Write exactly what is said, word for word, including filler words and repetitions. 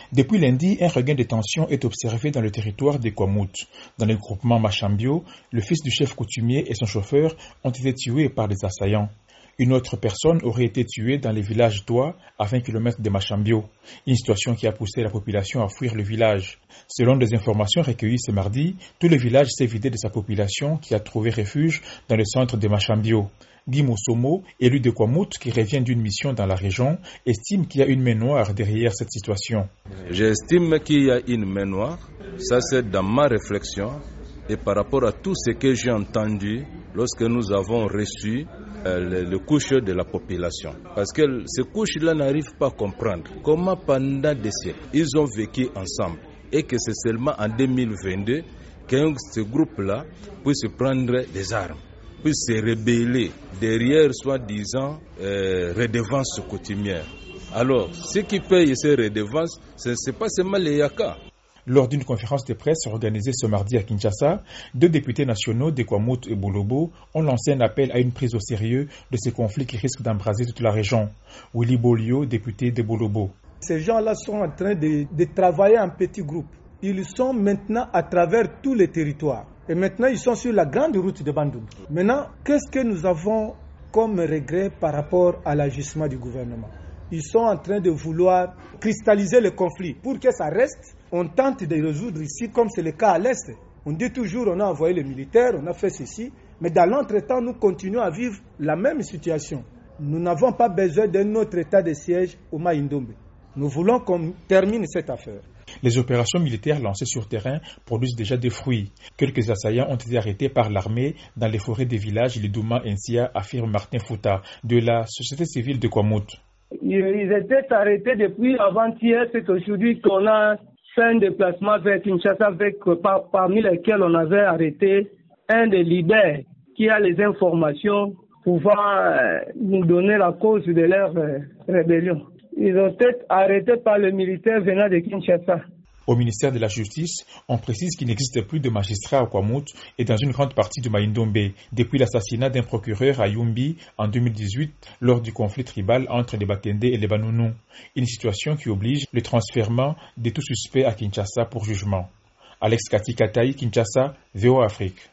Depuis lundi, un regain de tension est observé dans le territoire des Kwamout. Dans le groupement Machambio, le fils du chef coutumier et son chauffeur ont été tués par des assaillants. Une autre personne aurait été tuée dans le village d'Oua, à vingt kilomètres de Machambio. Une situation qui a poussé la population à fuir le village. Selon des informations recueillies ce mardi, tout le village s'est vidé de sa population qui a trouvé refuge dans le centre de Machambio. Guy Moussomo, élu de Kwamout qui revient d'une mission dans la région, estime qu'il y a une main noire derrière cette situation. J'estime qu'il y a une main noire. Ça, c'est dans ma réflexion et par rapport à tout ce que j'ai entendu lorsque nous avons reçu euh, le, le couche de la population. Parce que ces couches-là n'arrivent pas à comprendre comment pendant des siècles, ils ont vécu ensemble et que c'est seulement en deux mille vingt-deux que ce groupe-là puisse prendre des armes, puisse se rebeller derrière soi-disant euh, redevances coutumières. Alors, ceux qui payent ces redevances, ce n'est pas seulement les Yaka. Lors d'une conférence de presse organisée ce mardi à Kinshasa, deux députés nationaux de Kwamout et Bolobo ont lancé un appel à une prise au sérieux de ces conflits qui risquent d'embraser toute la région. Willy Bolio, député de Bolobo. Ces gens-là sont en train de, de travailler en petits groupes. Ils sont maintenant à travers tous les territoires. Et maintenant, ils sont sur la grande route de Bandung. Maintenant, qu'est-ce que nous avons comme regret par rapport à l'agissement du gouvernement? Ils sont en train de vouloir cristalliser le conflit. Pour que ça reste, on tente de résoudre ici comme c'est le cas à l'Est. On dit toujours on a envoyé les militaires, on a fait ceci. Mais dans l'entretemps, nous continuons à vivre la même situation. Nous n'avons pas besoin d'un autre état de siège au Maïndombe. Nous voulons qu'on termine cette affaire. Les opérations militaires lancées sur terrain produisent déjà des fruits. Quelques assaillants ont été arrêtés par l'armée dans les forêts des villages Lidouma et Nsia, affirme Martin Fouta, de la société civile de Kwamout. Ils étaient arrêtés depuis avant-hier, c'est aujourd'hui qu'on a fait un déplacement vers Kinshasa avec, par, parmi lesquels on avait arrêté un des leaders qui a les informations pouvant euh, nous donner la cause de leur euh, rébellion. Ils ont été arrêtés par le militaire venant de Kinshasa. Au ministère de la Justice, on précise qu'il n'existe plus de magistrats à Kwamout et dans une grande partie du Maïndombe depuis l'assassinat d'un procureur à Yumbi en deux mille dix-huit lors du conflit tribal entre les Bakende et les Banounou. Une situation qui oblige le transfèrement de tout suspect à Kinshasa pour jugement. Alex Kati Kataï, Kinshasa, V O Afrique.